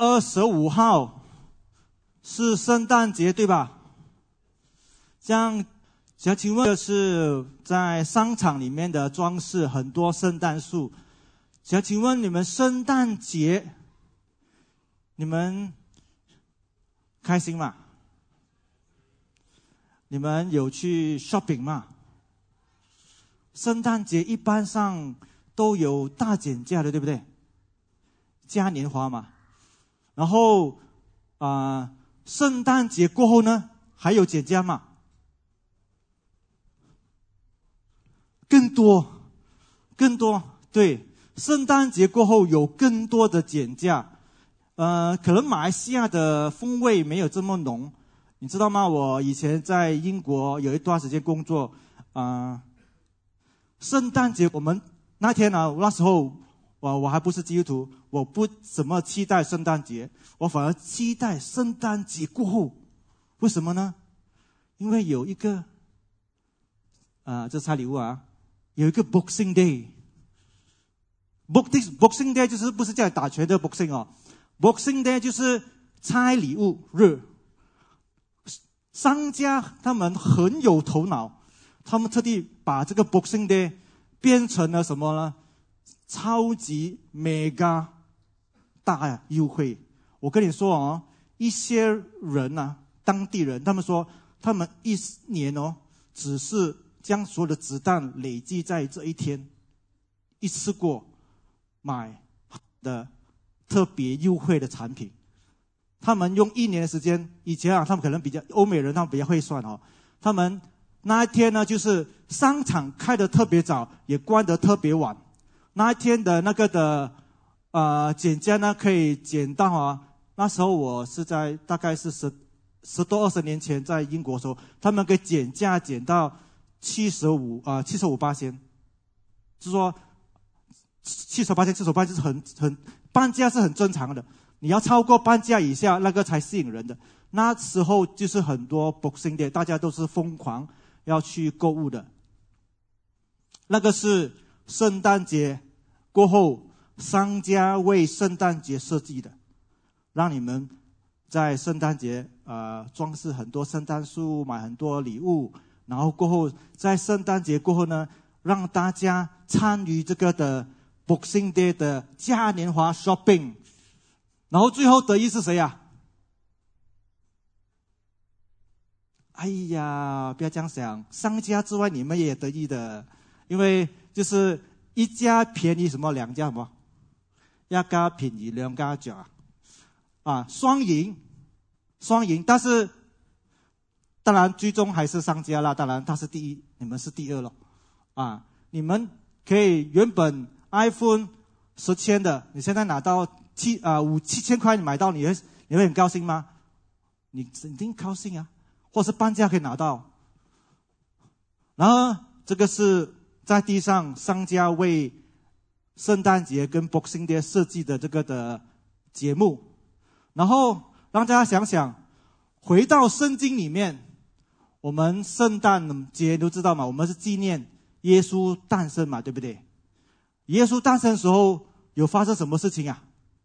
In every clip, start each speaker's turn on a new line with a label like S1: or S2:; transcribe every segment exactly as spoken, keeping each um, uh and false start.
S1: 二十五号是圣诞节，对吧？这样，想请问的是在商场里面的装饰很多圣诞树，想请问你们圣诞节你们开心吗？你们有去 shopping 吗？圣诞节一般上都有大减价的，对不对？嘉年华嘛。然后啊、呃，圣诞节过后呢，还有减价吗？更多，更多。对，圣诞节过后有更多的减价。呃，可能马来西亚的风味没有这么浓，你知道吗？我以前在英国有一段时间工作，啊、呃，圣诞节我们那天呢、啊，那时候我我还不是基督徒，我不怎么期待圣诞节，我反而期待圣诞节过后。为什么呢？因为有一个，啊、呃，这是拆礼物啊，有一个 Boxing Day。Boxing Day 就是不是叫打拳的 Boxing 哦。Boxing Day 就是拆礼物日，商家他们很有头脑，他们特地把这个 Boxing Day 变成了什么呢？超级 mega 大优惠。我跟你说哦，一些人啊，当地人，他们说他们一年哦，只是将所有的子弹累积在这一天，一次过买的特别优惠的产品，他们用一年的时间。以前啊，他们可能比较欧美人，他们比较会算哦。他们那一天呢，就是商场开得特别早，也关得特别晚。那一天的那个的呃减价呢，可以减到啊。那时候我是在大概是十十多二十年前在英国的时候，他们可以减价减到七十五啊七十五巴仙，就是说七十八千七十八就是很很半价是很正常的。你要超过半价以下，那个才吸引人的。那时候就是很多 Boxing Day， 大家都是疯狂要去购物的。那个是圣诞节过后，商家为圣诞节设计的，让你们在圣诞节呃装饰很多圣诞树，买很多礼物，然后过后在圣诞节过后呢，让大家参与这个的 Boxing Day 的嘉年华 shopping， 然后最后得益是谁呀？哎呀，不要这样想，商家之外你们也得益的，因为就是一家便宜什么，两家什么，一家便宜两家价啊，双赢，双赢。但是当然最终还是商家啦，当然他是第一，你们是第二了啊。你们可以原本 iPhone 十千的，你现在拿到七啊五七千块，你买到，你会你会很高兴吗？你肯定高兴啊，或是半价可以拿到。然后这个是在地上商家为圣诞节跟 Boxing Day 设计的这个的节目，然后让大家想想，回到圣经里面，我们圣诞节都知道嘛，我们是纪念耶稣诞生嘛，对不对？耶稣诞生的时候有发生什么事情啊？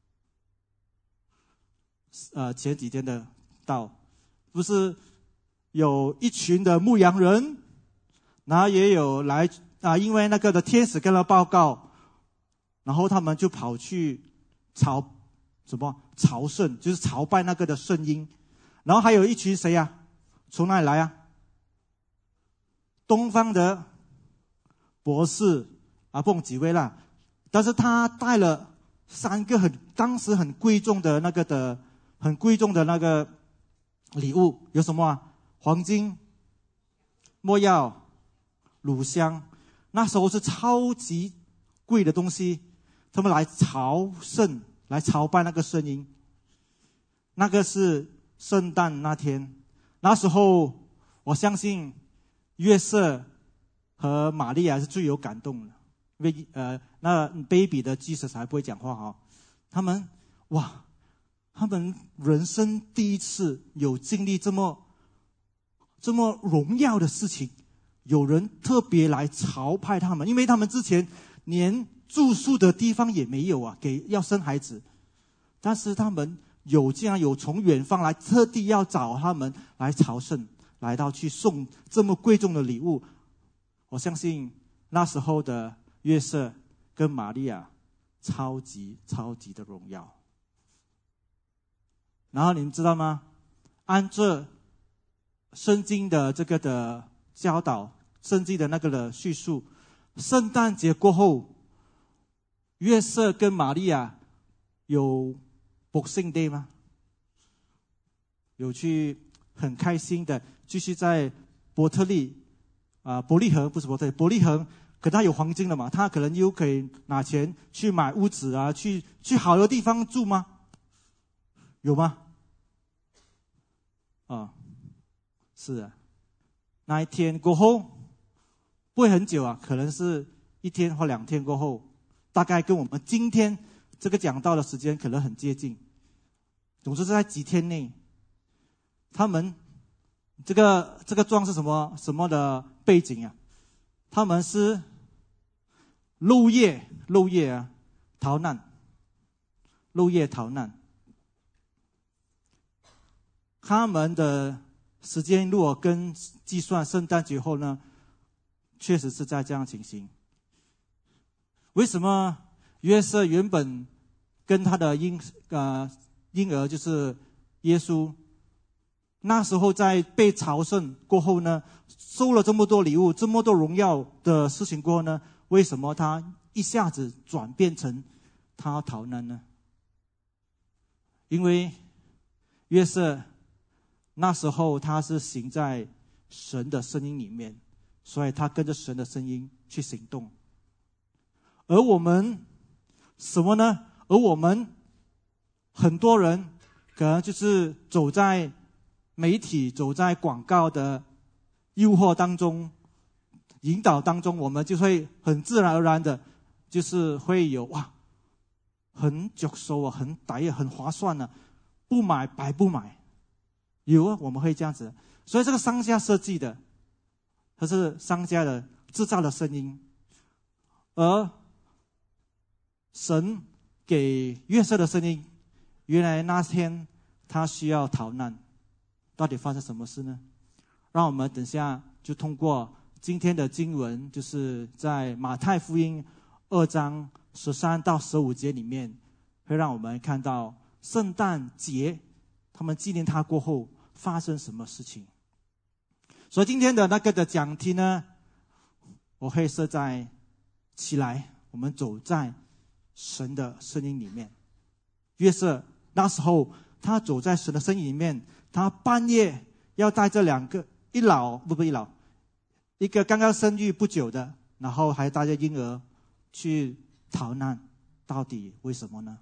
S1: 呃，前几天的到，不是有一群的牧羊人，然后也有来啊，因为那个的天使跟他报告，然后他们就跑去朝什么朝圣，就是朝拜那个的圣婴。然后还有一群谁啊？从哪里来啊？东方的博士啊，不懂几位啦，但是他带了三个很当时很贵重的那个的很贵重的那个礼物，有什么啊？黄金、没药、乳香，那时候是超级贵的东西，他们来朝圣，来朝拜那个圣婴。那个是圣诞那天，那时候我相信约瑟和玛利亚是最有感动的，因为呃，那 baby 的 Jesus 还不会讲话哈、哦，他们哇，他们人生第一次有经历这么这么荣耀的事情，有人特别来朝拜他们，因为他们之前连住宿的地方也没有啊，给要生孩子，但是他们有竟然有从远方来，特地要找他们来朝圣，来到去送这么贵重的礼物。我相信那时候的约瑟跟玛利亚超级超级的荣耀。然后你们知道吗？按照圣经的这个的教导，圣经的那个的叙述，圣诞节过后，约瑟跟玛利亚有 Boxing Day 吗？有去很开心的继续在伯特利啊、呃，伯利恒不是伯特利，伯利恒，可他有黄金了嘛，他可能又可以拿钱去买屋子啊，去去好的地方住吗？有吗？啊，是啊，那一天过后不会很久啊，可能是一天或两天过后，大概跟我们今天这个讲道的时间可能很接近。总之是在几天内，他们这个这个状是什么什么的背景啊？他们是漏夜漏夜啊，逃难，漏夜逃难。他们的时间如果跟计算圣诞节后呢，确实是在这样情形。为什么约瑟原本跟他的婴呃婴儿就是耶稣，那时候在被朝圣过后呢，收了这么多礼物，这么多荣耀的事情过后呢，为什么他一下子转变成他要逃难呢？因为约瑟那时候他是行在神的声音里面，所以他跟着神的声音去行动。而我们什么呢？而我们很多人可能就是走在媒体、走在广告的诱惑当中、引导当中，我们就会很自然而然的，就是会有哇，很着数啊，很抵啊，很划算啊，不买白不买。有啊，我们会这样子。所以这个商家设计的，它是商家的制造的声音，而神给约瑟的声音，原来那天他需要逃难，到底发生什么事呢？让我们等下就通过今天的经文，就是在马太福音二章十三到十五节里面，会让我们看到圣诞节他们纪念他过后发生什么事情。所以今天的那个的讲题呢，我会设在起来，我们走在神的声音里面。约瑟那时候他走在神的声音里面，他半夜要带这两个一老不不一老，一个刚刚生育不久的，然后还带着婴儿去逃难，到底为什么呢？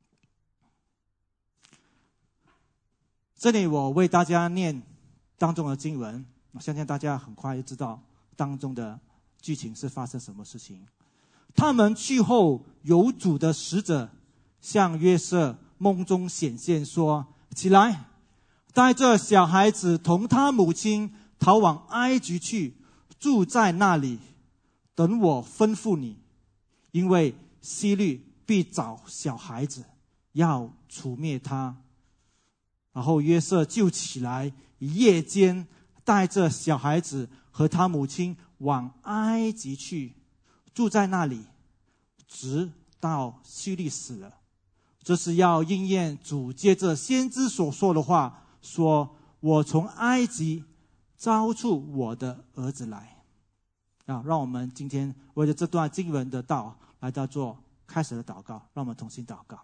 S1: 这里我为大家念当中的经文，我相信大家很快就知道当中的剧情是发生什么事情。他们去后，有主的使者向约瑟梦中显现说：起来，带着小孩子同他母亲逃往埃及去，住在那里，等我吩咐你，因为希律必找小孩子，要除灭他。然后约瑟就起来，夜间带着小孩子和他母亲往埃及去，住在那里，直到希律死了。这是要应验主借着先知所说的话，说：我从埃及招出我的儿子来。啊，让我们今天为了这段经文的道来到做开始的祷告，让我们同心祷告。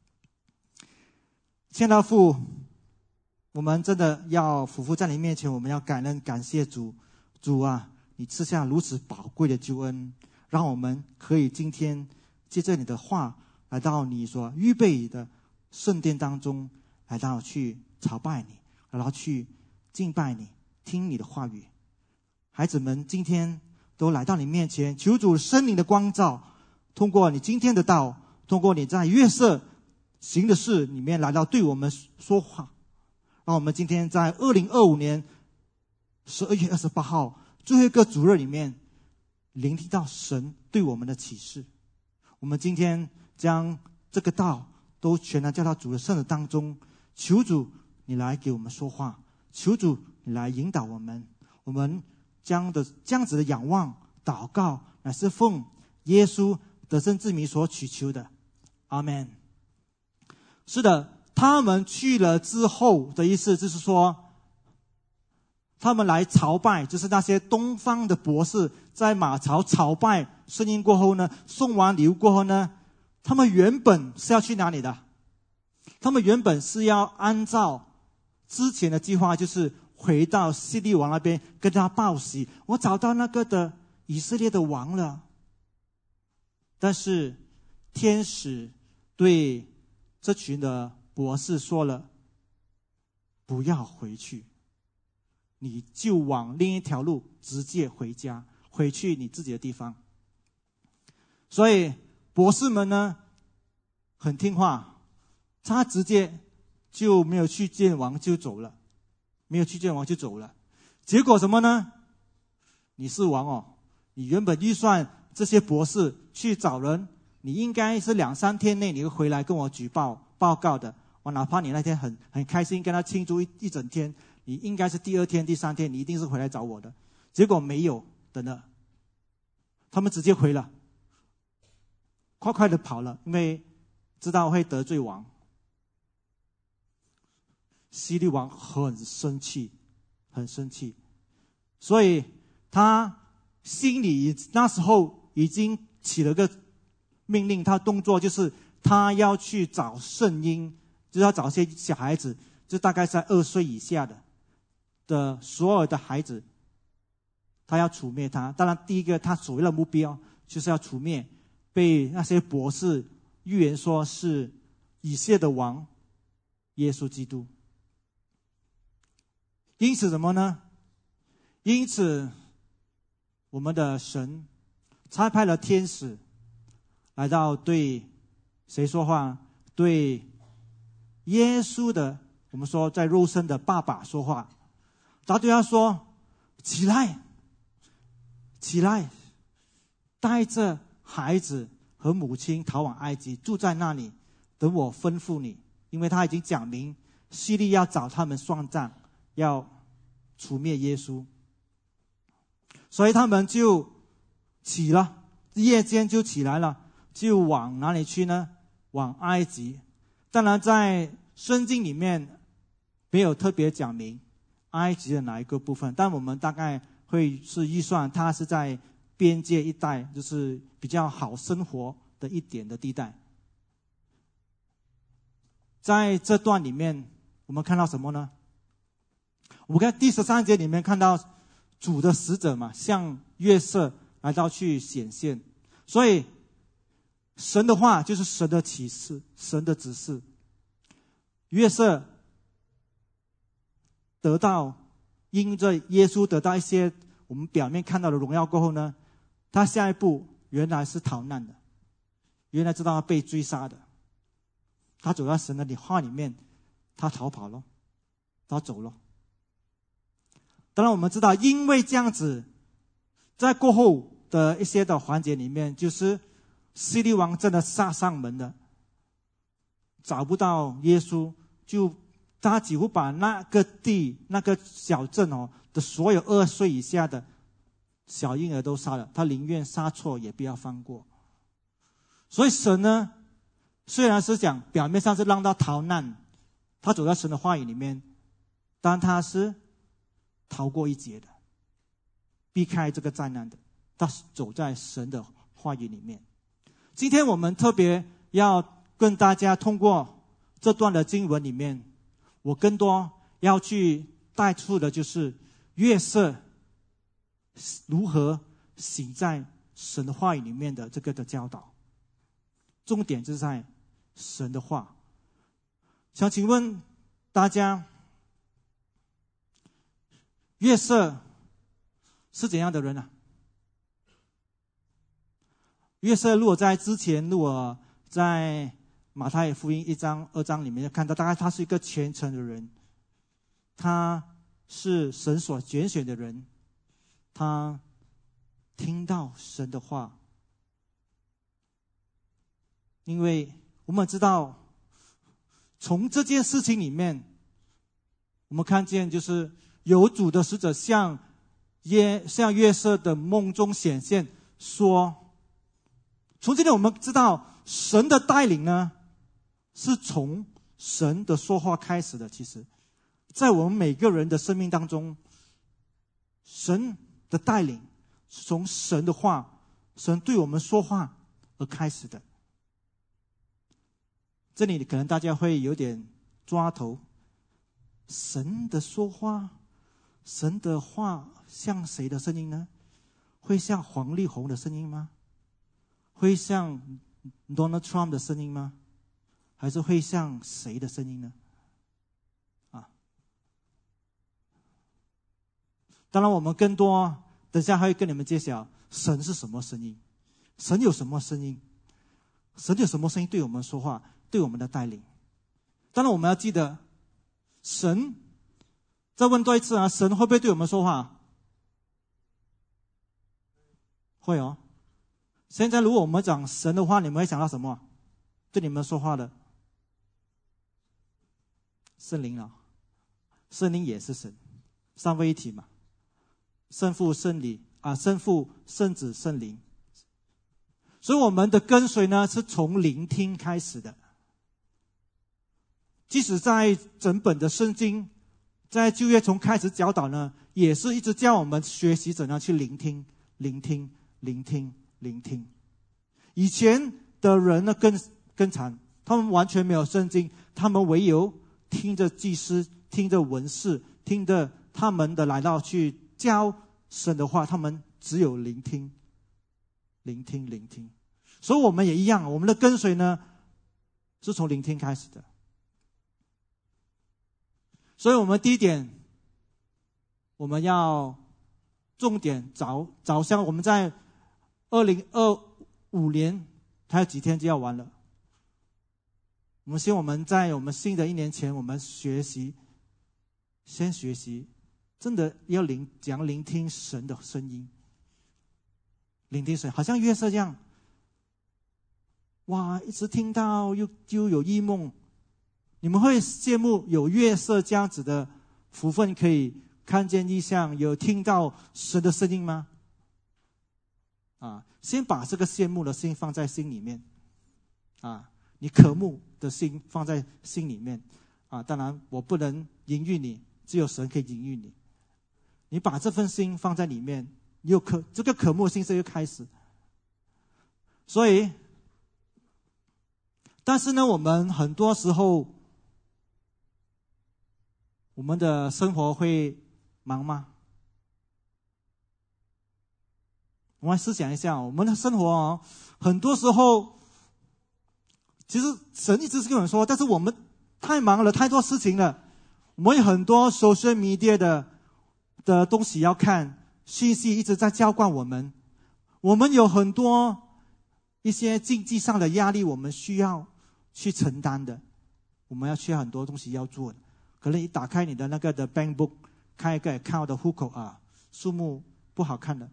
S1: 亲爱的父，我们真的要俯伏在你面前，我们要感恩感谢主。主啊，你赐下如此宝贵的救恩，让我们可以今天借着你的话来到你所预备的圣殿当中，来到去朝拜你，来到去敬拜你，听你的话语。孩子们今天都来到你面前，求主圣灵的光照，通过你今天的道，通过你在约瑟行的事里面来到对我们说话。让我们今天在二零二五年十二月二十八号最后一个主日里面，聆听到神对我们的启示。我们今天将这个道都全然交到主的圣子当中。求主你来给我们说话，求主你来引导我们。我们将的这样子的仰望祷告，乃是奉耶稣得胜之名所祈求的。阿们。是的，他们去了之后的意思就是说，他们来朝拜，就是那些东方的博士在马槽朝拜圣婴过后呢，送完礼物过后呢，他们原本是要去哪里的？他们原本是要按照之前的计划，就是回到希律王那边跟他报喜，我找到那个的以色列的王了。但是天使对这群的博士说了，不要回去，你就往另一条路直接回家，回去你自己的地方。所以博士们呢很听话，他直接就没有去见王就走了，没有去见王就走了。结果什么呢？你是王哦，你原本预算这些博士去找人，你应该是两三天内你会回来跟我举报报告的。我哪怕你那天很很开心跟他庆祝一一整天，你应该是第二天第三天你一定是回来找我的。结果没有的呢，他们直接回了，快快的跑了，因为知道会得罪王。希律王很生气，很生气，所以他心里那时候已经起了个命令，他动作就是他要去找圣婴，就是要找些小孩子，就大概在二岁以下的的所有的孩子，他要除灭他。当然第一个他所谓的目标就是要除灭被那些博士预言说是以色列的王耶稣基督。因此什么呢？因此我们的神差派了天使来到对谁说话？对耶稣的，我们说在肉身的爸爸说话。他对他说，起来起来，带着孩子和母亲逃往埃及，住在那里，等我吩咐你。因为他已经讲明希律要找他们算账，要除灭耶稣，所以他们就起了，夜间就起来了，就往哪里去呢？往埃及。当然在圣经里面没有特别讲明埃及的哪一个部分，但我们大概会是预算它是在边界一带，就是比较好生活的一点的地带。在这段里面我们看到什么呢？我们看第十三节里面看到主的使者嘛，向约瑟来到去显现。所以神的话就是神的启示，神的指示。约瑟得到因着耶稣得到一些我们表面看到的荣耀过后呢，他下一步原来是逃难的，原来知道他被追杀的，他走到神的话里面，他逃跑了，他走了。当然我们知道，因为这样子，在过后的一些的环节里面，就是希律王真的杀上门了，找不到耶稣，就他几乎把那个地那个小镇哦的所有二岁以下的小婴儿都杀了，他宁愿杀错也不要放过。所以神呢，虽然是讲表面上是让他逃难，他走在神的话语里面，但他是逃过一劫的，避开这个灾难的，他走在神的话语里面。今天我们特别要跟大家通过这段的经文里面，我更多要去带出的就是约瑟如何行在神的话语里面的这个的教导，重点就是在神的话。想请问大家，约瑟是怎样的人啊？约瑟如果在之前，如果在马太福音一章二章里面看到，大概他是一个虔诚的人，他是神所拣选的人，他听到神的话。因为我们知道从这件事情里面，我们看见就是有主的使者向约向约瑟的梦中显现，说，从这里我们知道神的带领呢，是从神的说话开始的。其实在我们每个人的生命当中，神的带领是从神的话，神对我们说话而开始的。这里可能大家会有点抓头，神的说话，神的话像谁的声音呢？会像黄丽红的声音吗？会像 Donald Trump 的声音吗？还是会像谁的声音呢？啊，当然我们更多等下还会跟你们揭晓神是什么声音，神有什么声音，神有什么声音对我们说话，对我们的带领。当然我们要记得，神再问多一次啊，神会不会对我们说话？会哦。现在如果我们讲神的话，你们会想到什么？对你们说话的圣灵啊，圣灵也是神，三位一体嘛，圣父圣灵啊，圣父圣子圣灵。所以我们的跟随呢，是从聆听开始的。即使在整本的圣经，在旧约从开始教导呢，也是一直教我们学习怎样去聆听、聆听、聆听、聆听。以前的人呢更更惨，他们完全没有圣经，他们唯有听着祭司、听着文士、听着他们的来到去教神的话，他们只有聆听、聆听、聆听。所以我们也一样，我们的跟随呢是从聆听开始的。所以我们第一点，我们要重点着着向我们在二零二五年还有几天就要完了。我们希望我们在我们新的一年前，我们学习，先学习，真的要聆讲聆听神的声音，聆听神，好像约瑟这样，哇，一直听到又就有异梦。你们会羡慕有约瑟这样子的福分，可以看见异象，有听到神的声音吗？啊，先把这个羡慕的心放在心里面，啊，你渴慕的心放在心里面，啊，当然我不能引喻你，只有神可以引喻你。你把这份心放在里面，你有渴这个渴慕的心是一个开始。所以，但是呢，我们很多时候，我们的生活会忙吗？我们试想一下，我们的生活哦，很多时候，其实神一直是跟我们说，但是我们太忙了，太多事情了，我们有很多 social media 的的东西要看，信息一直在浇灌我们，我们有很多一些经济上的压力，我们需要去承担的，我们要需要很多东西要做的。可能你打开你的那个的 bank book， 开一个 account 的户口啊，数目不好看的。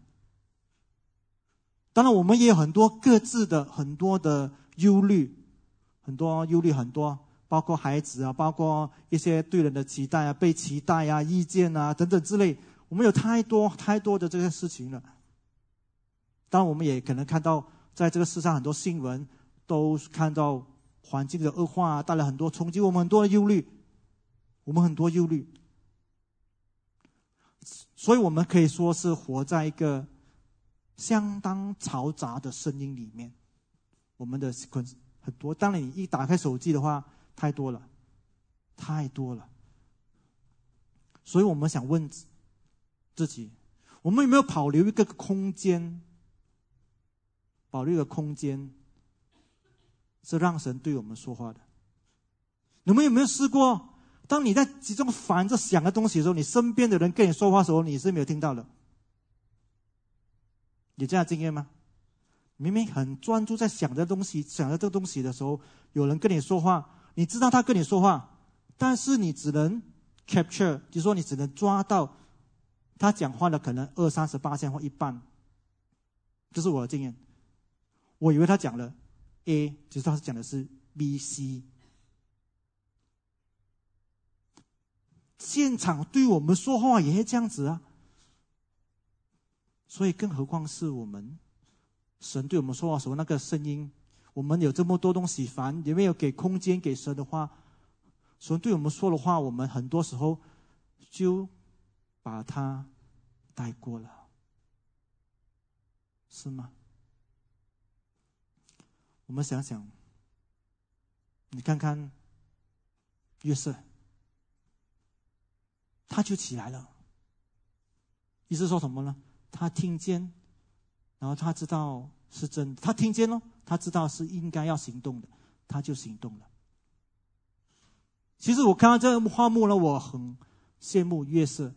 S1: 当然我们也有很多各自的很多的忧虑，很多忧虑很多，包括孩子啊，包括一些对人的期待啊，被期待啊，意见啊等等之类，我们有太多太多的这些事情了。当然我们也可能看到在这个世上很多新闻都看到环境的恶化，带来很多冲击，我们很多的忧虑，我们很多忧虑，所以我们可以说是活在一个相当嘈杂的声音里面。我们的很多，当然你一打开手机的话，太多了，太多了。所以我们想问自己，我们有没有保留一个空间，保留一个空间，是让神对我们说话的？你们有没有试过，当你在集中烦着想的东西的时候，你身边的人跟你说话的时候，你是没有听到的？有这样的经验吗？明明很专注在想的东西，想着这个东西的时候，有人跟你说话，你知道他跟你说话，但是你只能 capture， 就是说你只能抓到他讲话的可能二三十八%或一半。这是我的经验。我以为他讲了 A， 其实他讲的是 B、C。 现场对我们说话也会这样子啊。所以更何况是我们，神对我们说话的时候那个声音，我们有这么多东西烦，也没有给空间给神的话，神对我们说的话，我们很多时候就把它带过了，是吗？我们想想，你看看约瑟，他就起来了，意思说什么呢？他听见，然后他知道是真的，他听见了，他知道是应该要行动的，他就行动了。其实我看到这个画面呢，我很羡慕约瑟。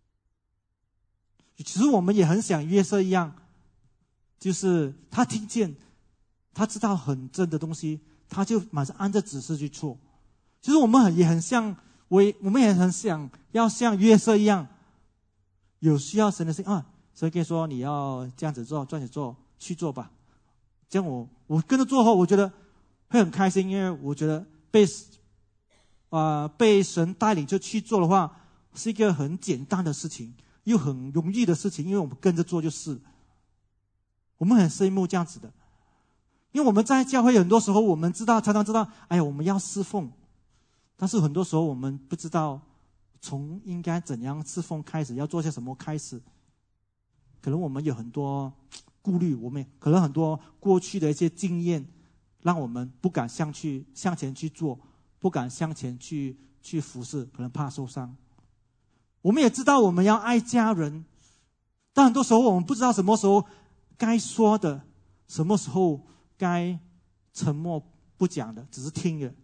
S1: 其实我们也很想约瑟一样，就是他听见，他知道很真的东西，他就马上按着指示去做。其实我们也很像，我也我们也很想要像约瑟一样，有需要神的事啊，神可以说你要这样子做，这样子做，去做吧。这样我我跟着做后，我觉得会很开心，因为我觉得被啊、呃、被神带领就去做的话，是一个很简单的事情，又很容易的事情，因为我们跟着做就是。我们很羡慕这样子的，因为我们在教会很多时候我们知道，常常知道，哎呀，我们要侍奉，但是很多时候我们不知道从应该怎样侍奉开始，要做些什么开始。可能我们有很多顾虑，我们可能很多过去的一些经验，让我们不敢向去向前去做，不敢向前去去服侍，可能怕受伤。我们也知道我们要爱家人，但很多时候我们不知道什么时候该说的，什么时候该沉默不讲的，只是听的。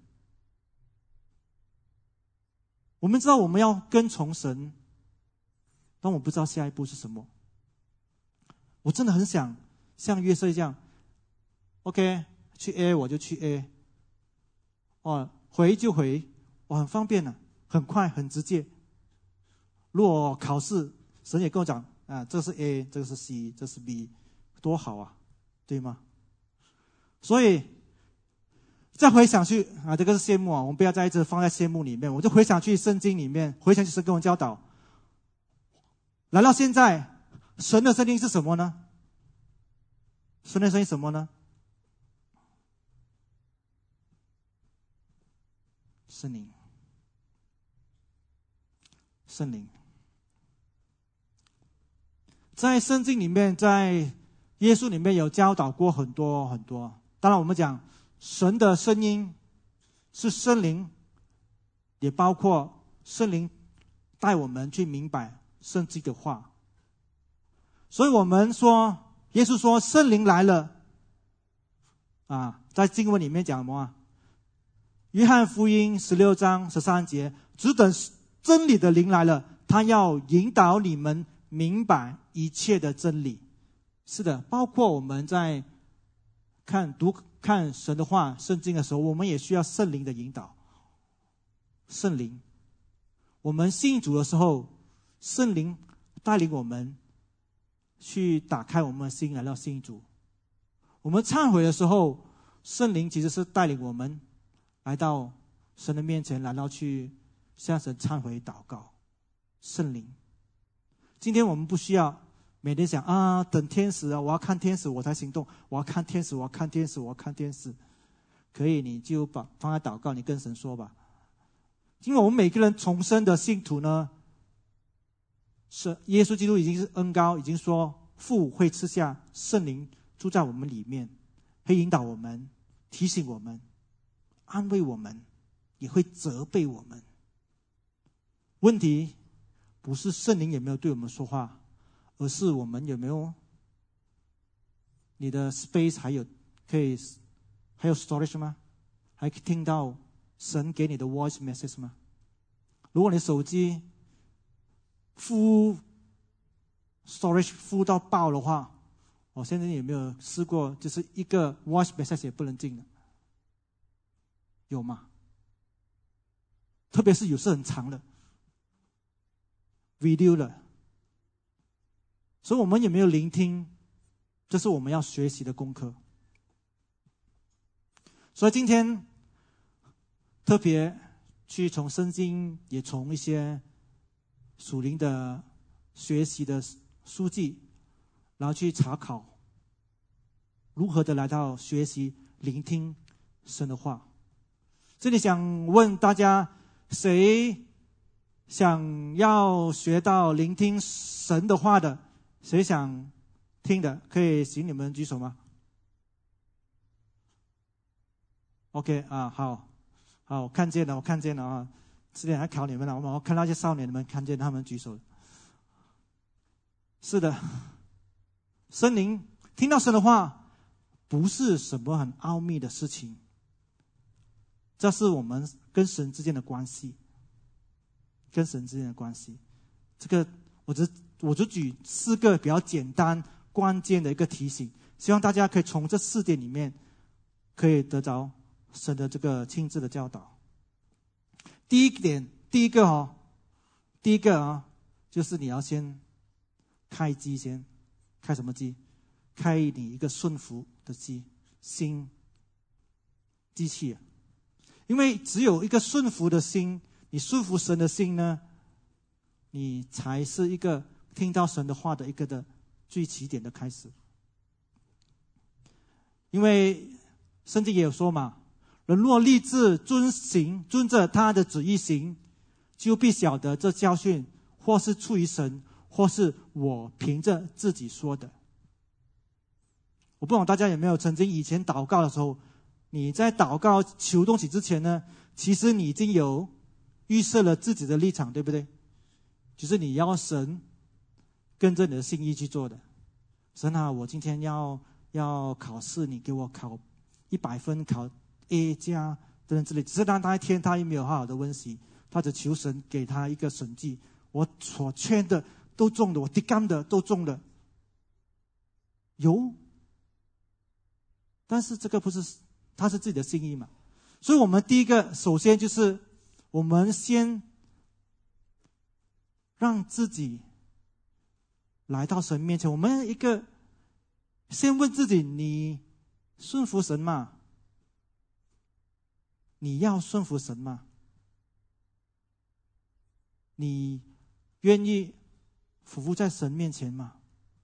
S1: 我们知道我们要跟从神，但我不知道下一步是什么。我真的很想像约瑟这样 ，OK， 去 A 我就去 A， 哦，回就回，我很方便的、啊，很快很直接。如果考试，神也跟我讲啊，这是 A， 这个是 C， 这是 B， 多好啊，对吗？所以再回想去啊，这个是羡慕啊，我们不要再一直放在羡慕里面，我就回想去圣经里面，回想去神跟我教导。来到现在。神的声音是什么呢？神的声音什么呢？圣灵，圣灵。在圣经里面，在耶稣里面有教导过很多很多。当然，我们讲神的声音是圣灵，也包括圣灵带我们去明白圣经的话。所以我们说，耶稣说圣灵来了啊，在经文里面讲什么啊？约翰福音十六章十三节，只等真理的灵来了，他要引导你们明白一切的真理。是的，包括我们在看读看神的话圣经的时候，我们也需要圣灵的引导。圣灵，我们信主的时候，圣灵带领我们去打开我们的心来到信主。我们忏悔的时候，圣灵其实是带领我们来到神的面前，来到去向神忏悔祷告。圣灵，今天我们不需要每天想啊，等天使啊，我要看天使我才行动，我要看天使，我要看天使，我要看天使。可以，你就把放在祷告，你跟神说吧。因为我们每个人重生的信徒呢，是耶稣基督已经是恩膏，已经说父会赐下圣灵住在我们里面，会引导我们，提醒我们，安慰我们，也会责备我们。问题不是圣灵有没有对我们说话，而是我们有没有你的 space 还有可以还有 storage 吗？还可以听到神给你的 voice message 吗？如果你手机full storage full 到爆的话，我现在有没有试过，就是一个 voice message 也不能进的？有吗？特别是有时很长的 video 的，所以我们有没有聆听？这是我们要学习的功课。所以今天特别去从圣经，也从一些属灵的学习的书籍，然后去查考如何的来到学习聆听神的话。这里想问大家，谁想要学到聆听神的话的？谁想听的？可以请你们举手吗？ OK 啊，好，好，我看见了，我看见了啊！迟点还考你们了，我看到一些少年们看见他们举手。是的，神灵听到神的话，不是什么很奥秘的事情，这是我们跟神之间的关系，跟神之间的关系。这个，我只我就举四个比较简单、关键的一个提醒，希望大家可以从这四点里面可以得着神的这个亲自的教导。第一点，第一个哦，第一个啊，就是你要先开机，先开什么机？开你一个顺服的机，心机器啊。因为只有一个顺服的心，你顺服神的心呢，你才是一个听到神的话的一个的最起点的开始。因为圣经也有说嘛，人若立志遵行，遵着他的旨意行，就必晓得这教训或是出于神，或是我凭着自己说的。我不懂大家有没有曾经以前祷告的时候，你在祷告求东西之前呢，其实你已经有预设了自己的立场，对不对？就是你要神跟着你的心意去做的。神啊，我今天要要考试，你给我考一百分，考 A 加等等之类。只是当那一天他也没有好好的温习，他只求神给他一个神迹，我所缺的都中了，我滴干的都中了。有，但是这个不是他是自己的心意嘛？所以我们第一个，首先就是我们先让自己来到神面前。我们一个先问自己：你顺服神吗？你要顺服神吗？你愿意俯伏在神面前吗？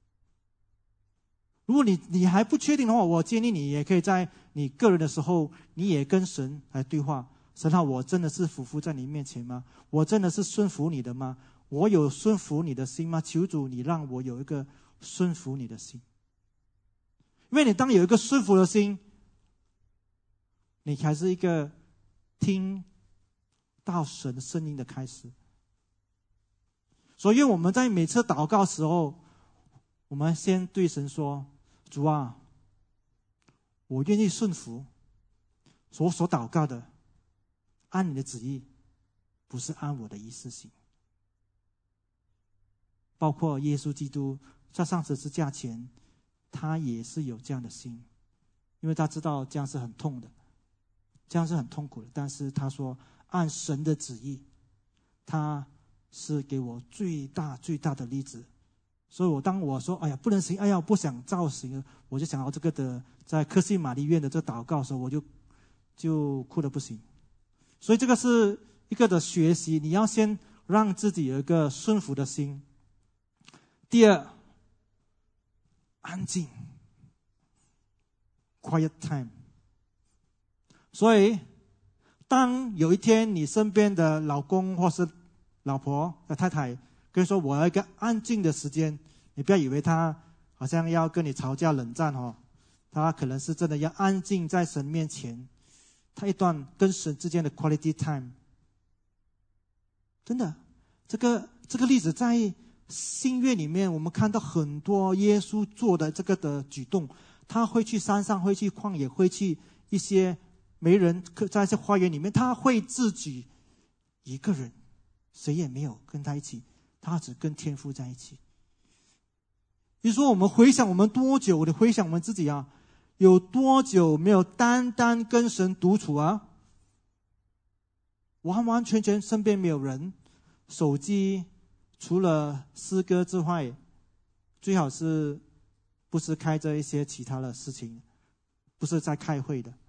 S1: 如果你你还不确定的话，我建议你也可以在你个人的时候，你也跟神来对话。神啊，我真的是俯伏在你面前吗？我真的是顺服你的吗？我有顺服你的心吗？求主你让我有一个顺服你的心。因为你当有一个顺服的心，你才是一个听到神声音的开始。所以我们在每次祷告的时候，我们先对神说：主啊，我愿意顺服我所祷告的，按你的旨意，不是按我的意思行。包括耶稣基督在上十字架前，他也是有这样的心，因为他知道这样是很痛的，这样是很痛苦的。但是他说按神的旨意，他是给我最大最大的例子。所以我当我说哎呀不能行，哎呀不想造行，我就想到这个的在客西马尼园的这祷告的时候，我就就哭得不行。所以这个是一个的学习，你要先让自己有一个顺服的心。第二，安静 quiet time。 所以当有一天你身边的老公或是老婆的太太跟你说我要一个安静的时间，你不要以为他好像要跟你吵架冷战哦，他可能是真的要安静在神面前，他一段跟神之间的 quality time。 真的，这个这个例子在新约里面我们看到很多耶稣做的这个的举动，他会去山上，会去旷野，会去一些没人在一些花园里面，他会自己一个人，谁也没有跟他一起，他只跟天父在一起。比如说我们回想我们多久，我的回想我们自己啊，有多久没有单单跟神独处啊？完完全全身边没有人，手机除了诗歌之外，最好是不是开着一些其他的事情，不是在开会的。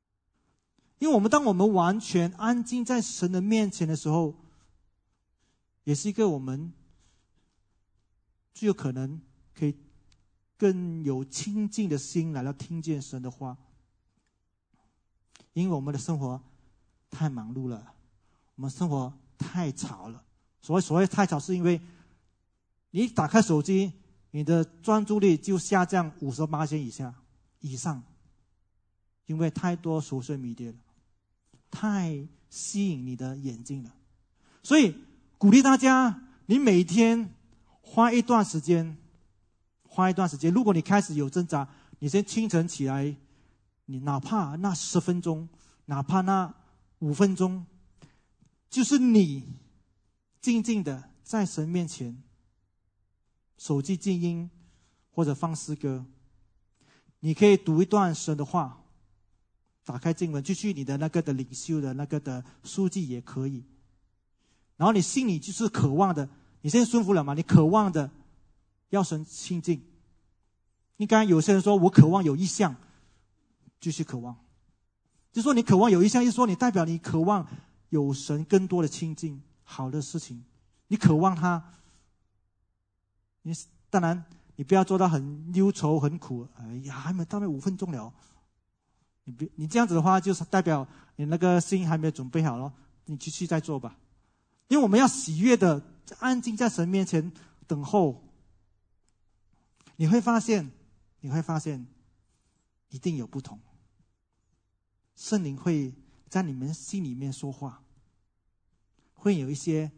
S1: 因为我们当我们完全安静在神的面前的时候， 也是一个我们最有可能可以更有亲近的心来到听见神的话。因为我们的生活太忙碌了，我们生活太吵了。所谓所谓太吵，是因为你打开手机，你的专注力就下降五十八%以下以上，因为太多social media了，太吸引你的眼睛了。所以鼓励大家，你每天花一段时间，花一段时间。如果你开始有挣扎，你先清晨起来，你哪怕那十分钟，哪怕那五分钟，就是你静静的在神面前，手机静音或者放诗歌，你可以读一段神的话，打开经文，就去你的那个的领袖的那个的书记也可以。然后你心里就是渴望的，你现在顺服了吗？你渴望的要神亲近。你刚才有些人说我渴望有异象，继续渴望，就说你渴望有异象，就说你代表你渴望有神更多的亲近，好的事情，你渴望他。你当然你不要做到很忧愁很苦，哎呀，还没到那五分钟了，你别你这样子的话，就是代表你那个心还没有准备好了，你继续再做吧。因为我们要喜悦的安静在神面前等候，你会发现你会发现一定有不同。圣灵会在你们心里面说话，会有一些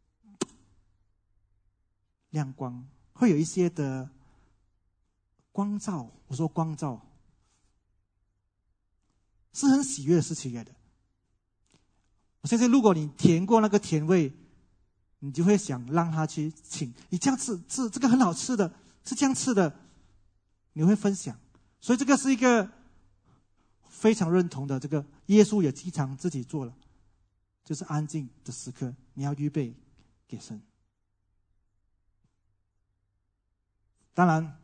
S1: 亮光，会有一些的光照。我说光照是很喜悦的事情来的。我相信如果你甜过那个甜味，你就会想让他去请你这样吃吃这个很好吃的，是这样吃的，你会分享。所以这个是一个非常认同的，这个耶稣也经常自己做了，就是安静的时刻，你要预备给神。当然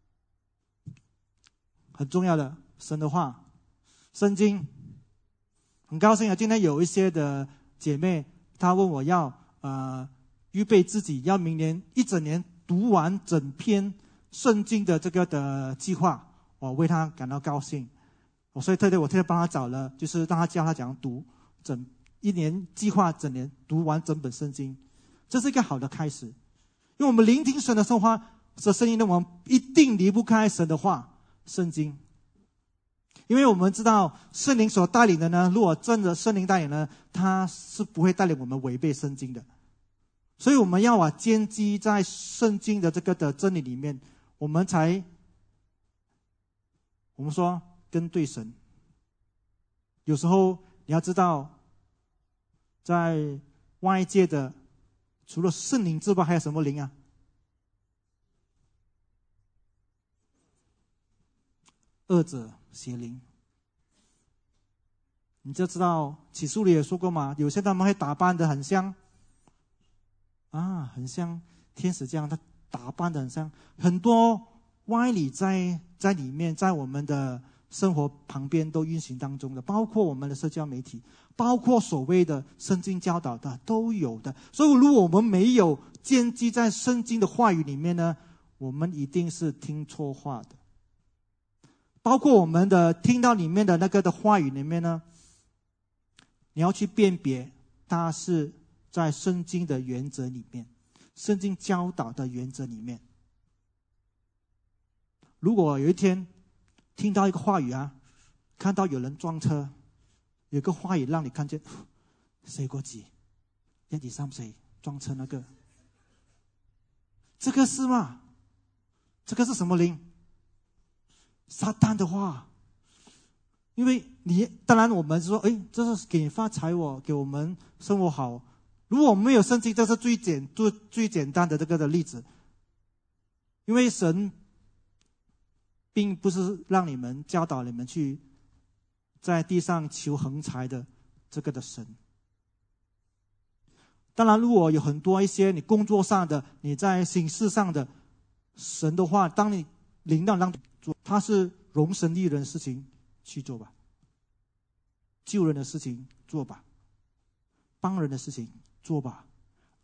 S1: 很重要的神的话，圣经。很高兴啊，今天有一些的姐妹她问我要呃预备自己要明年一整年读完整篇圣经的这个的计划，我为她感到高兴。我所以特地我特地帮她找了，就是让她教她怎样读整一年计划，整年读完整本圣经，这是一个好的开始。因为我们聆听神的说话的声音呢，我们一定离不开神的话，圣经。因为我们知道圣灵所带领的呢，如果真的圣灵带领呢，他是不会带领我们违背圣经的。所以我们要啊坚基在圣经的这个的真理里面，我们才我们说跟对神。有时候你要知道，在外界的除了圣灵之外，还有什么灵啊？恶者邪灵。你就知道启示录也说过嘛，有些他们会打扮得很像啊，很像天使这样，他打扮得很像，很多歪理在在里面，在我们的生活旁边都运行当中的，包括我们的社交媒体，包括所谓的圣经教导的都有的。所以如果我们没有建基在圣经的话语里面呢，我们一定是听错话的。包括我们的听到里面的那个的话语里面呢，你要去辨别它是在圣经的原则里面，圣经教导的原则里面。如果有一天听到一个话语啊，看到有人撞车，有个话语让你看见四個字，一二三四撞車那個，這個是嗎？這個是什麼靈？撒旦的話。因为你当然我们说，哎，这是给你发财哦，给我们生活好。如果我们没有圣经，这是最简最最简单的这个的例子。因为神并不是让你们教导你们去在地上求横财的这个的神。当然，如果有很多一些你工作上的、你在形式上的神的话，当你领导让做，他是容神利人的事情。去做吧，救人的事情做吧，帮人的事情做吧，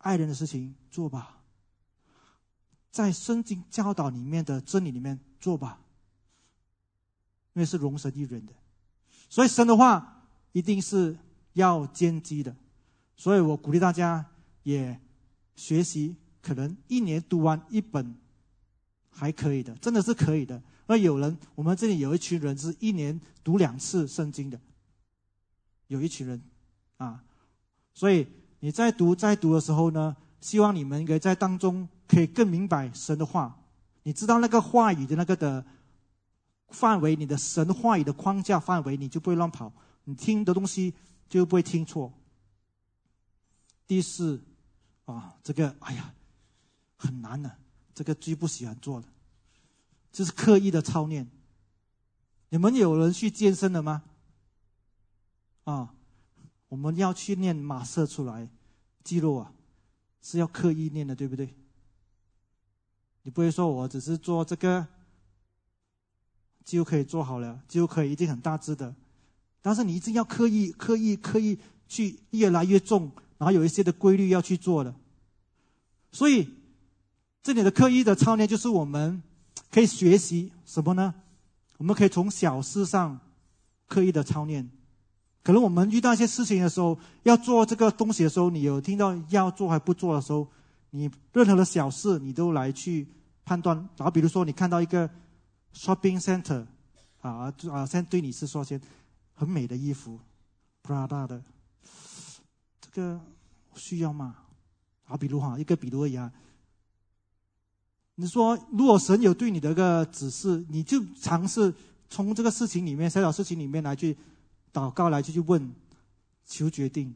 S1: 爱人的事情做吧，在圣经教导里面的真理里面做吧，因为是容神一人的。所以神的话一定是要坚基的，所以我鼓励大家也学习，可能一年读完一本还可以的，真的是可以的。而有人，我们这里有一群人是一年读两次圣经的，有一群人啊，所以你在读在读的时候呢，希望你们可以在当中可以更明白神的话，你知道那个话语的那个的范围，你的神话语的框架范围，你就不会乱跑，你听的东西就不会听错。第四啊，这个哎呀很难的，这个最不喜欢做的就是刻意的操练。你们有人去健身的吗？啊，我们要去练马射出来肌肉啊，是要刻意练的，对不对？你不会说我只是做这个肌肉可以做好了，肌肉可以一定很大只的，但是你一定要刻意刻意刻意去越来越重，然后有一些的规律要去做的。所以这里的刻意的操练就是我们可以学习什么呢？我们可以从小事上刻意的操练。可能我们遇到一些事情的时候，要做这个东西的时候，你有听到要做还不做的时候，你任何的小事你都来去判断。然后比如说你看到一个 shopping center 啊啊，现在对你是说先很美的衣服 Prada 的，这个需要吗？好，比如哈一个比如而已啊。你说如果神有对你的一个指示，你就尝试从这个事情里面小小事情里面来去祷告，来去去问求决定。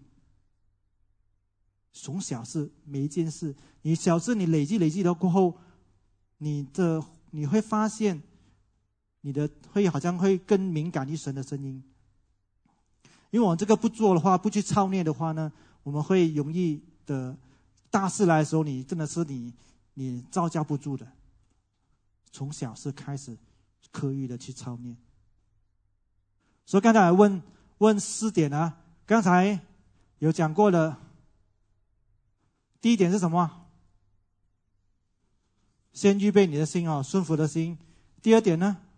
S1: 从小事每一件事，你小事你累积累积了过后，你的你会发现你的会好像会更敏感于神的声音。因为我们这个不做的话，不去操练的话呢，我们会容易的大事来的时候，你真的是你你招架不住的。从小事开始刻意的去操练。所以刚才来问问四点啊，刚才有讲过的，第一点是什么？先预备你的心哦，顺服的心。第二点呢，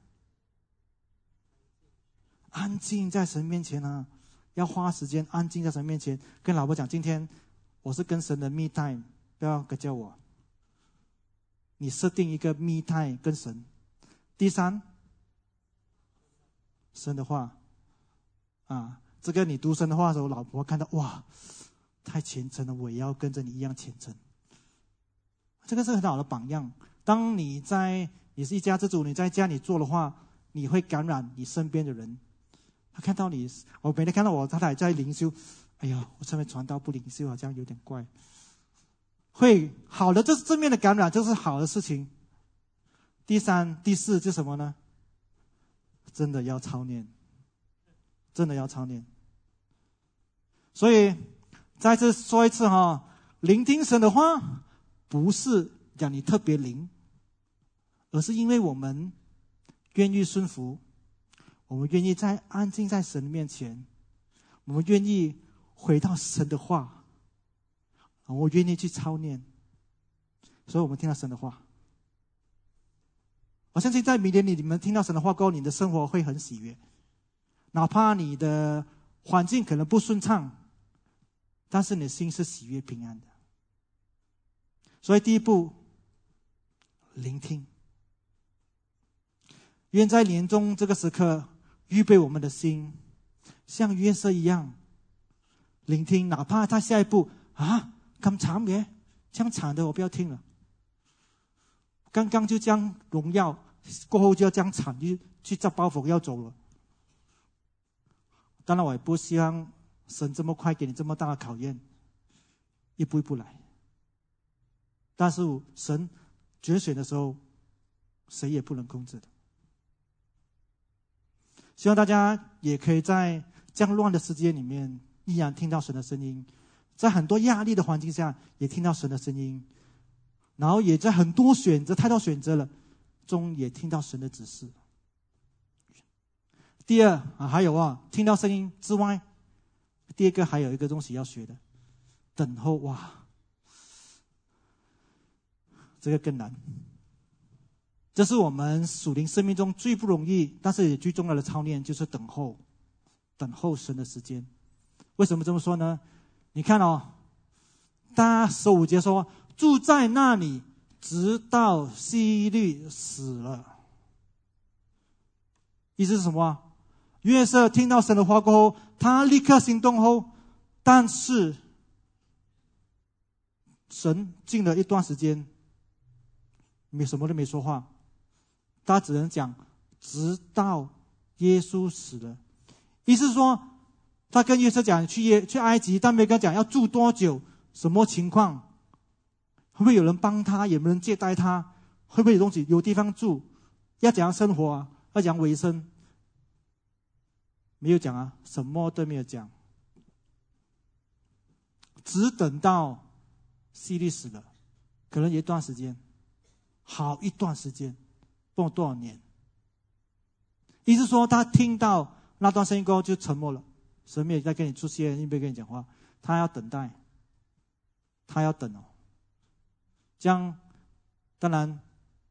S1: 安静在神面前啊，要花时间安静在神面前。跟老婆讲，今天我是跟神的 me time， 不要叫我。你设定一个 me time 跟神。第三，神的话啊，这个你读神的话的时候，老婆看到哇，太虔诚了，我也要跟着你一样虔诚。这个是很好的榜样。当你在你是一家之主，你在家里做的话，你会感染你身边的人。他看到你，我每天看到我太太在灵修，哎呀，我身边传道不灵修好像有点怪。会好的，这是正面的感染，这是好的事情。第三、第四是什么呢？真的要操练，真的要操练。所以再次说一次哈，聆听神的话，不是讲你特别灵，而是因为我们愿意顺服，我们愿意在安静在神面前，我们愿意回到神的话。我愿意去操练，所以我们听到神的话。我相信在明年里，你们听到神的话过后，你的生活会很喜悦，哪怕你的环境可能不顺畅，但是你的心是喜悦平安的。所以第一步，聆听。愿在年终这个时刻，预备我们的心，像约瑟一样聆听，哪怕他下一步啊。咁慘嘅，這樣慘的我不要聽了。剛剛就將榮耀，過後就要將慘去去執包袱要走了。當然我也不希望神這麼快給你這麼大的考驗，一步一步來。但是神決選的時候，誰也不能控制的。希望大家也可以在這樣亂的世界裡面，依然聽到神的聲音。在很多壓力的環境下，也聽到神的聲音，然後也在很多選擇、太多選擇了中，也聽到神的指示。第二啊，還有啊，聽到聲音之外，第二個還有一個東西要學的，等候。哇， 这个更难。这是我们属灵生命中最不容易，但是也最重要的操练，就是等候，等候神的时间。为什么这么说呢？你看哦，他十五节说，住在那里，直到希律死了。意思是什么？约瑟听到神的话过后，他立刻行动后，但是神静了一段时间，没什么都没说话，他只能讲直到耶稣死了。意思是说，他跟约瑟讲去耶去埃及，但没跟他讲要住多久，什么情况，会不会有人帮他，有没有人接待他，会不会有东西有地方住，要怎样生活啊，要怎样维生，没有讲啊，什么都没有讲，只等到希律死了，可能有一段时间，好一段时间，不懂多少年。意思说，他听到那段声音过后就沉默了，神没有再跟你出现，也没有跟你讲话，他要等待，他要等哦。这样，当然，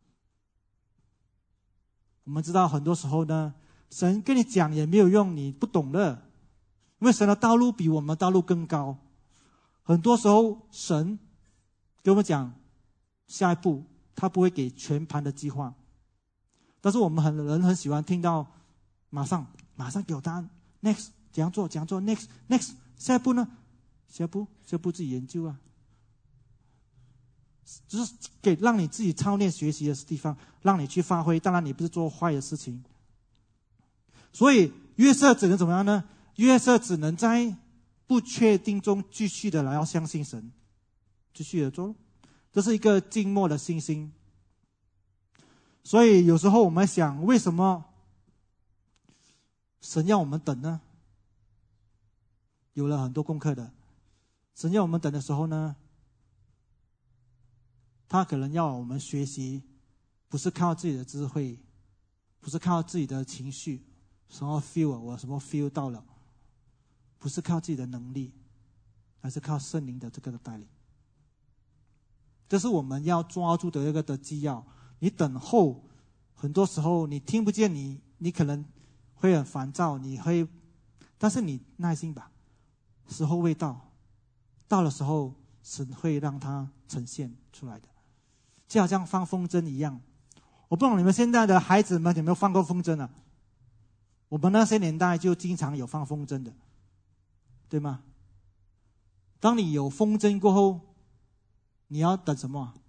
S1: 我们知道很多时候呢，神跟你讲也没有用，你不懂的，因为神的道路比我们的道路更高。很多时候，神跟我们讲下一步，他不会给全盘的计划。但是我们很人很喜欢听到马上马上给我答案 ，next 怎样做怎样做 ，next next 下一步呢？下一步下一步自己研究啊，就是给让你自己操练学习的地方，让你去发挥。当然你不是做坏的事情，所以约瑟只能怎么样呢？约瑟只能在不确定中继续的来要相信神，继续的做，这是一个静默的信心。所以有时候我们想，为什么神要我们等呢？有了很多功课的，神要我们等的时候呢，他可能要我们学习，不是靠自己的智慧，不是靠自己的情绪，什么 feel 我什么 feel 到了，不是靠自己的能力，而是靠圣灵的这个的带领。这是我们要抓住的一个的基要。你等候，很多时候你听不见你，你可能会很烦躁，你会，但是你耐心吧，时候未到，到的时候神会让它呈现出来的，就好像放风筝一样。我不懂你们现在的孩子们有没有放过风筝啊？我们那些年代就经常有放风筝的，对吗？当你有风筝过后，你要等什么？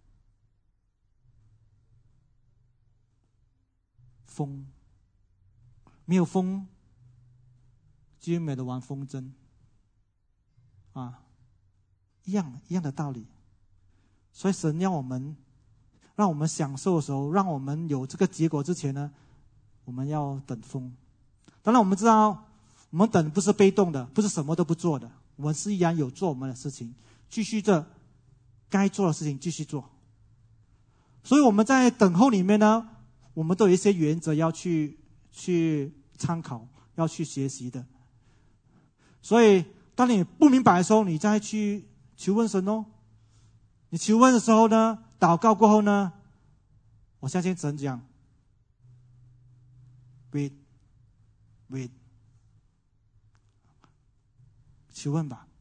S1: 风，没有风，就没得玩风筝，啊，一样一样的道理。所以神让我们，让我们享受的时候，让我们有这个结果之前呢，我们要等风。当然我们知道，我们等不是被动的，不是什么都不做的，我们是依然有做我们的事情，继续着该做的事情继续做。所以我们在等候里面呢，我们都有一些原则要去去参考，要去学习的。所以当你不明白的时候，你再去求问神哦。你求问的时候呢，祷告过后呢，我相信神讲 wait wait 求问吧。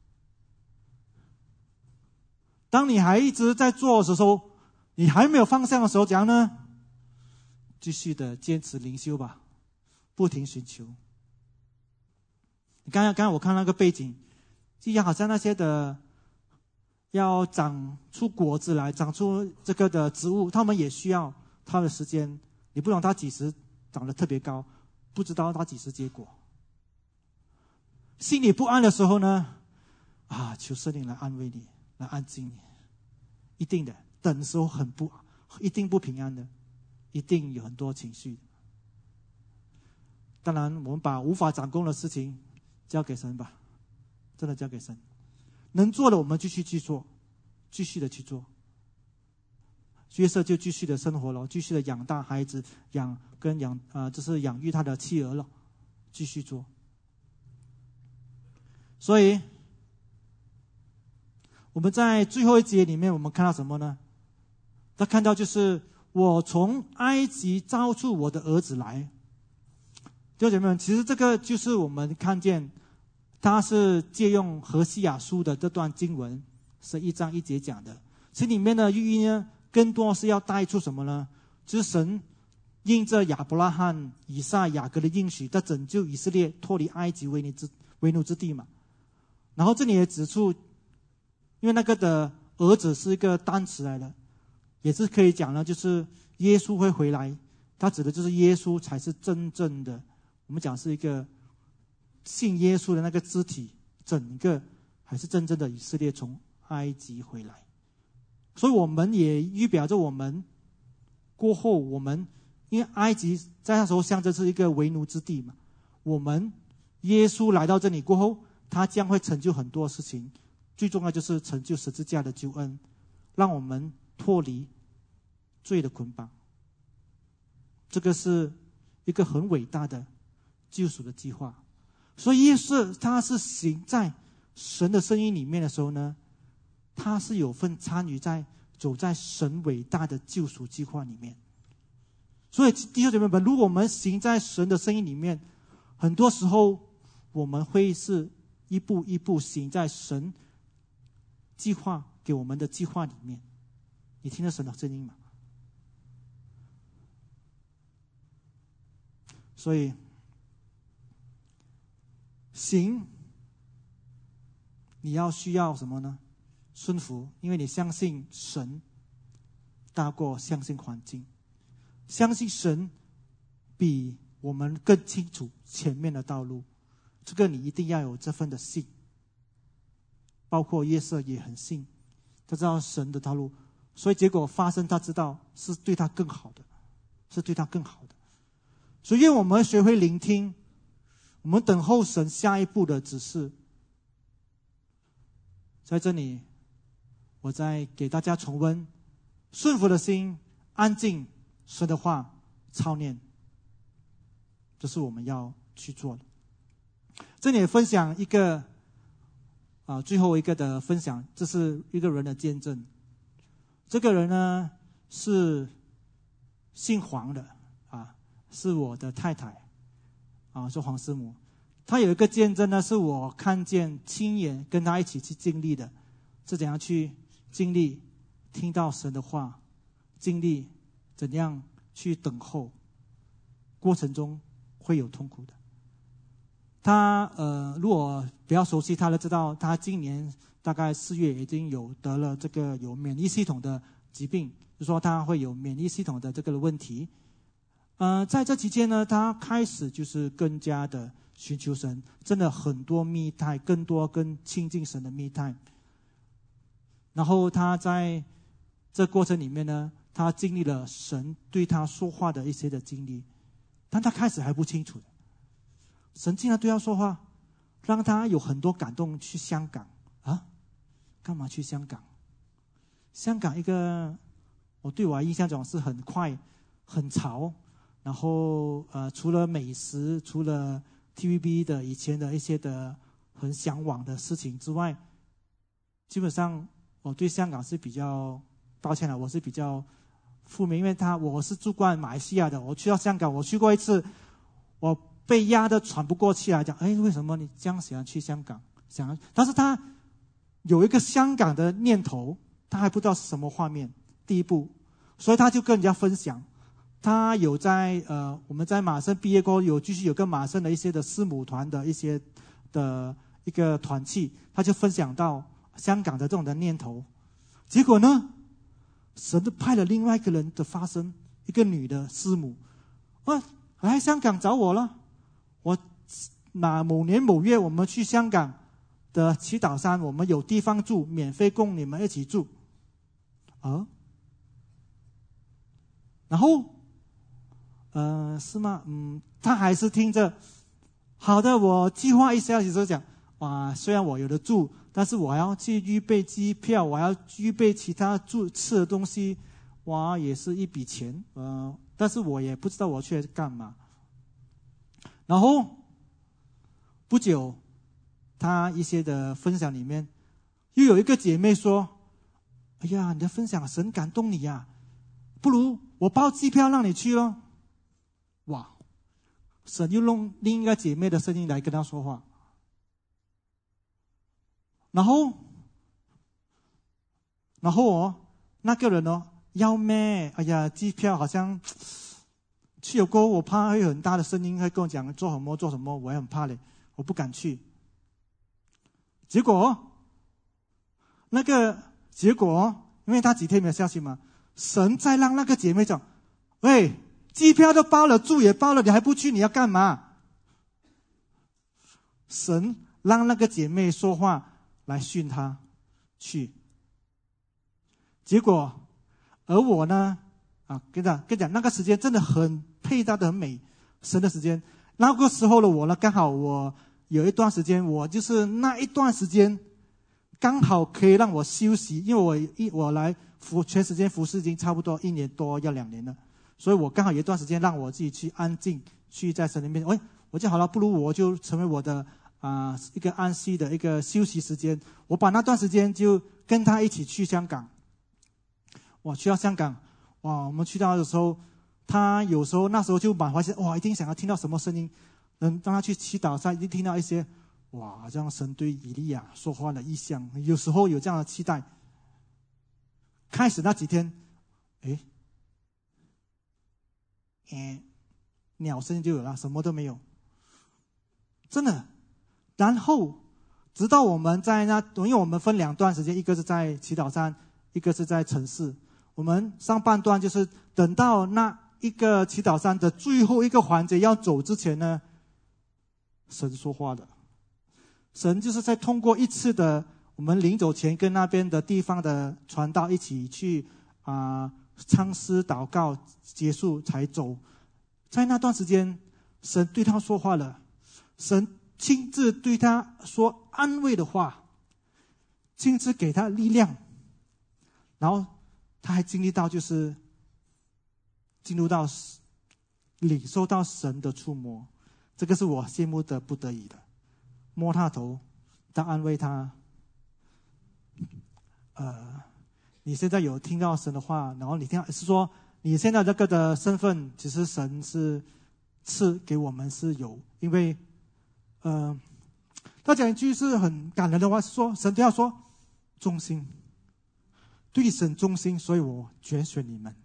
S1: 当你还一直在做的时候，你还没有方向的时候，怎样呢？继续的坚持灵修吧，不停寻求。你刚才刚才我看那个背景，就好像那些的要长出果子来，长出这个的植物，他们也需要它的时间。你不懂它几时长得特别高，不知道它几时结果。心里不安的时候呢，啊，求圣灵来安慰你，来安静你。一定的，等的时候很不，一定不平安的，一定有很多情绪。当然，我们把无法掌控的事情交给神吧，真的交给神。能做的我们继续去做，继续的去做。约瑟就继续的生活了，继续的养大孩子，养跟养啊、呃，就是养育他的妻儿了，继续做。所以我们在最后一节里面，我们看到什么呢？ 他看到就是我从埃及招出我的儿子来。弟兄姐妹们，其实这个就是我们看见他是借用何西亚书的这段经文是一章一节讲的，其里面的寓意呢更多是要带出什么呢？就是神应着亚伯拉罕、以撒、雅各的应许，在拯救以色列脱离埃及为奴之为奴之地嘛。然后这里也指出，因为那个的儿子是一个单词来的，也是可以讲呢，就是耶稣会回来，他指的就是耶稣才是真正的，我们讲是一个信耶稣的那个肢体，整个还是真正的以色列从埃及回来。所以我们也预表着我们过后，我们因为埃及在那时候象征是一个为奴之地嘛，我们耶稣来到这里过后，他将会成就很多事情，最重要就是成就十字架的救恩，让我们脱离罪的捆绑。这个是一个很伟大的救赎的计划。所以耶稣他是行在神的声音里面的时候呢，他是有份参与在走在神伟大的救赎计划里面。所以弟兄姐妹们，如果我们行在神的声音里面，很多时候我们会是一步一步行在神计划给我们的计划里面。你听到神的声音吗？所以行，你要需要什么呢？顺服，因为你相信神大过相信环境，相信神比我们更清楚前面的道路，这个你一定要有这份的信。包括约瑟也很信，他知道神的道路，所以结果发生他知道是对他更好的，是对他更好的。所以愿我们学会聆听，我们等候神下一步的指示。在这里我再给大家重温，顺服的心，安静，神的话操练，这是我们要去做的。这里也分享一个啊，最后一个的分享，这是一个人的见证。这个人呢是姓黄的啊，是我的太太啊，是黄师母。他有一个见证呢，是我看见亲眼跟他一起去经历的，是怎样去经历听到神的话，经历怎样去等候，过程中会有痛苦的。他呃，如果比较熟悉他的知道，他今年大概四月已经有得了这个有免疫系统的疾病，就说他会有免疫系统的这个问题。呃，在这期间呢，他开始就是更加的寻求神，真的很多密态，更多跟亲近神的密态。然后他在这过程里面呢，他经历了神对他说话的一些的经历，但他开始还不清楚的。神竟然对他说话，让他有很多感动。去香港啊？干嘛去香港？香港一个，我对我的印象中是很快、很潮，然后呃，除了美食，除了 T V B 的以前的一些的很向往的事情之外，基本上我对香港是比较抱歉了，我是比较负面，因为他我是住惯马来西亚的，我去到香港，我去过一次，我被压得喘不过气来，讲，哎，为什么你这样喜欢去香港？想要，但是他有一个香港的念头，他还不知道是什么画面。第一步，所以他就跟人家分享，他有在呃，我们在马圣毕业过后，有继续有跟马圣的一些的师母团的一些的一个团契，他就分享到香港的这种的念头。结果呢，神就派了另外一个人的发生，一个女的师母，啊，来香港找我了。我哪某年某月，我们去香港的祈祷山，我们有地方住，免费供你们一起住。啊，然后，呃，是吗？嗯，他还是听着。好的，我计划一下，就讲，哇，虽然我有的住，但是我要去预备机票，我要预备其他住吃的东西，哇，也是一笔钱。呃，但是我也不知道我去干嘛。然后不久，他一些的分享里面，又有一个姐妹说：“哎呀，你的分享神感动你呀、啊！ 不如我包机票让你去咯。哇，神又用另一个姐妹的声音来跟他说话。然后，然后哦，那个人哦，要咩？哎呀，机票好像去了过后，我怕会有很大的声音会跟我讲做什么做什么，我也很怕嘞，我不敢去。结果，那个结果，因为他几天没有消息嘛，神再让那个姐妹讲：“喂，机票都包了，住也包了，你还不去，你要干嘛？”神让那个姐妹说话来训他去。结果，而我呢，啊，跟你讲，跟你讲，那个时间真的很配搭的很美，神的时间。那个时候的我呢，刚好我有一段时间，我就是那一段时间，刚好可以让我休息，因为我一我来服全时间服侍已经差不多一年多要两年了，所以我刚好有一段时间让我自己去安静，去在神里面。喂，我就好了，不如我就成为我的啊、呃、一个安息的一个休息时间。我把那段时间就跟他一起去香港。哇，去到香港，哇，我们去到的时候，他有时候那时候就满怀期，哇，一定想要听到什么声音，能让他去祈祷上，一定听到一些，哇，好像神对以利亚说话的意象，有时候有这样的期待。开始那几天，诶，诶，鸟声就有了，什么都没有，真的。然后，直到我们在那，因为我们分两段时间，一个是在祈祷山，一个是在城市。我们上半段就是等到那一个祈祷山的最后一个环节要走之前呢，神说话的。神就是在通过一次的我们临走前跟那边的地方的传道一起去啊、呃、唱诗祷告结束才走。在那段时间，神对他说话了，神亲自对他说安慰的话，亲自给他力量，然后他还经历到就是进入到领受到神的触摸，这个是我羡慕的不得已的。摸他头，他安慰他，呃，你现在有听到神的话，然后你听到是说你现在这个的身份，其实神是赐给我们是有，因为呃，他讲一句是很感人的话，是说神对他说忠心。对神忠心，所以我拣选你们。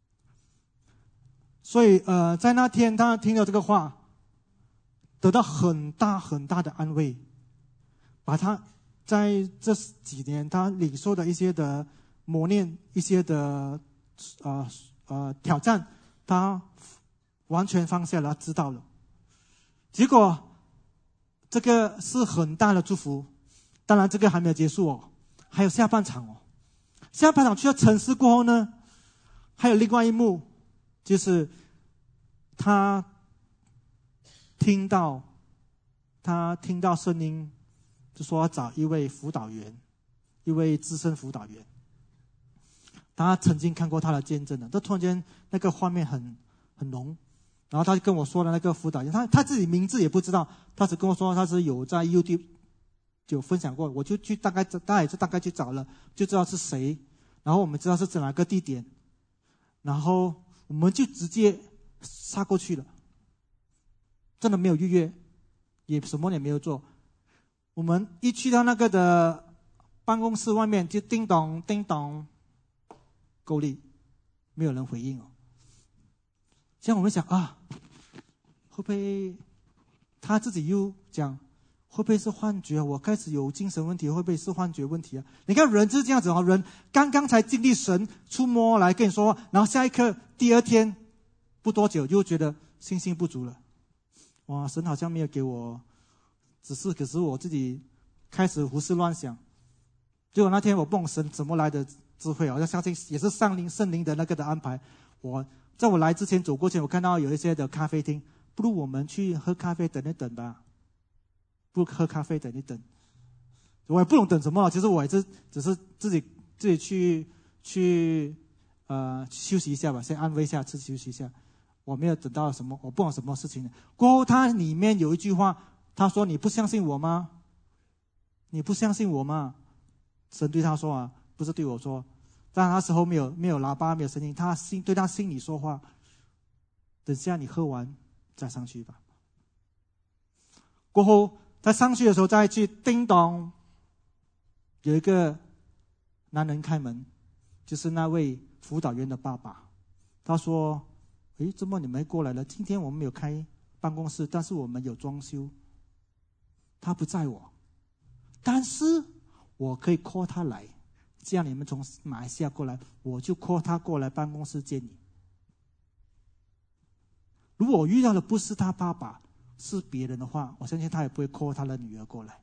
S1: 所以呃，在那天他听了这个话，得到很大很大的安慰，把他在这几年他领受的一些的磨练、一些的呃呃挑战，他完全放下了，知道了。结果这个是很大的祝福。当然，这个还没有结束哦，还有下半场哦。下半场去到城市过后呢，还有另外一幕，就是他听到他听到声音，就说要找一位辅导员，一位资深辅导员。他曾经看过他的见证的，这突然间那个画面很很浓，然后他就跟我说了那个辅导员，他他自己名字也不知道，他只跟我说他是有在 YouTube。有分享过，我就去大概大概也是大概去找了，就知道是谁，然后我们知道是在哪个地点，然后我们就直接杀过去了，真的没有预约，也什么也没有做。我们一去到那个的办公室外面，就叮咚叮咚，够力，没有人回应哦。这样我们想啊，会不会他自己又讲？会不会是幻觉？我开始有精神问题，会不会是幻觉问题啊？你看人就是这样子哦，人刚刚才经历神触摸来跟你说话，然后下一刻第二天不多久就觉得信心不足了。哇，神好像没有给我指示，可是我自己开始胡思乱想。结果那天我不懂神怎么来的智慧，我要相信也是上灵圣灵的那个的安排。我在我来之前走过去，我看到有一些的咖啡厅，不如我们去喝咖啡等一等吧。不喝咖啡等一等，我也不懂等什么，其实我也是只是自己自己去去呃休息一下吧，先安慰一下，自己休息一下。我没有等到什么，我不懂什么事情。过后他里面有一句话，他说：“你不相信我吗？你不相信我吗？”神对他说啊，不是对我说， 但那时候没有没有喇叭，没有声音，他心对他心里说话。等下你喝完再上去吧。过后在上去的时候再去叮咚，有一个男人开门，就是那位辅导员的爸爸。他说：诶，怎么你们过来了？今天我们没有开办公室，但是我们有装修。他不在我，但是我可以 call 他来，这样你们从马来西亚过来，我就 call 他过来办公室见你。如果我遇到的不是他爸爸，是别人的话，我相信他也不会 call 他的女儿过来。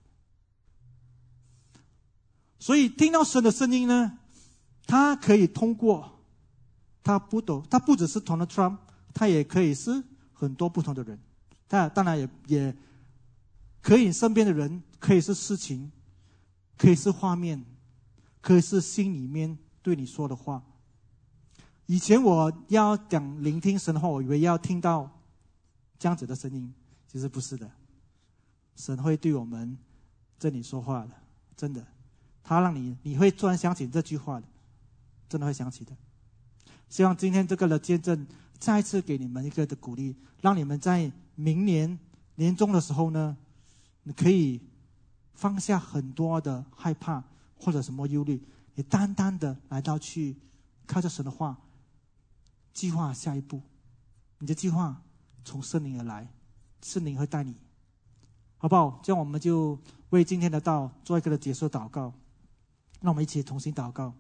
S1: 所以听到神的声音呢，他可以通过，他不懂，他不只是 Donald Trump， 他也可以是很多不同的人。他当然也也可以身边的人，可以是事情，可以是画面，可以是心里面对你说的话。以前我要讲聆听神的话，我以为要听到这样子的声音，其实不是的。神会对我们这里说话的，真的，他让你你会突然想起这句话的，真的会想起的。希望今天这个的见证再次给你们一个的鼓励，让你们在明年年终的时候呢，你可以放下很多的害怕或者什么忧虑，也单单的来到去靠着神的话计划下一步。你的计划从圣灵而来，圣灵会带你，好不好？这样我们就为今天的道做一个的结束祷告。让我们一起同心祷告。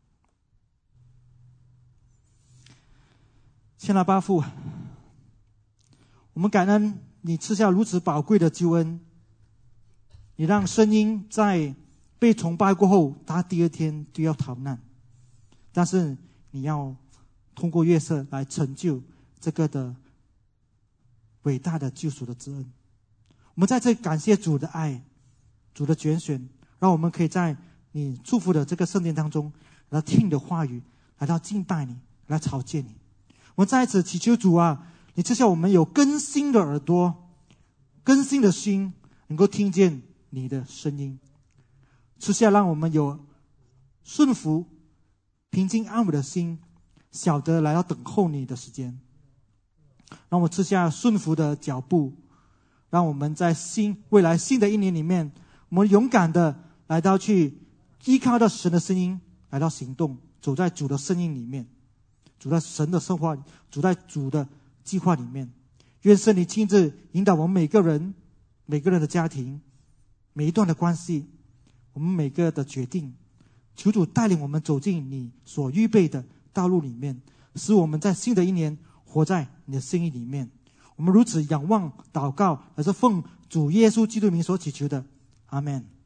S1: 亲爱的爸父，我们感恩你赐下如此宝贵的救恩，你让声音在被崇拜过后，他第二天就要逃难，但是你要通过约瑟来成就这个的伟大的救赎的之恩。我们在这里感谢主的爱，主的拣选，让我们可以在你祝福的这个圣殿当中来听你的话语，来到敬拜你，来朝见你。我们在此祈求主啊，你赐下我们有更新的耳朵，更新的心，能够听见你的声音，赐下让我们有顺服平静安稳的心，晓得来到等候你的时间。让我赐下顺服的脚步，让我们在新未来新的一年里面，我们勇敢的来到去依靠到神的声音，来到行动，走在主的声音里面，走在神的生活，走在主的计划里面。愿圣灵亲自引导我们每个人，每个人的家庭，每一段的关系，我们每个的决定。求主带领我们走进你所预备的道路里面，使我们在新的一年活在你的心意里面。我们如此仰望祷告，而是奉主耶稣基督名所祈求的，阿们。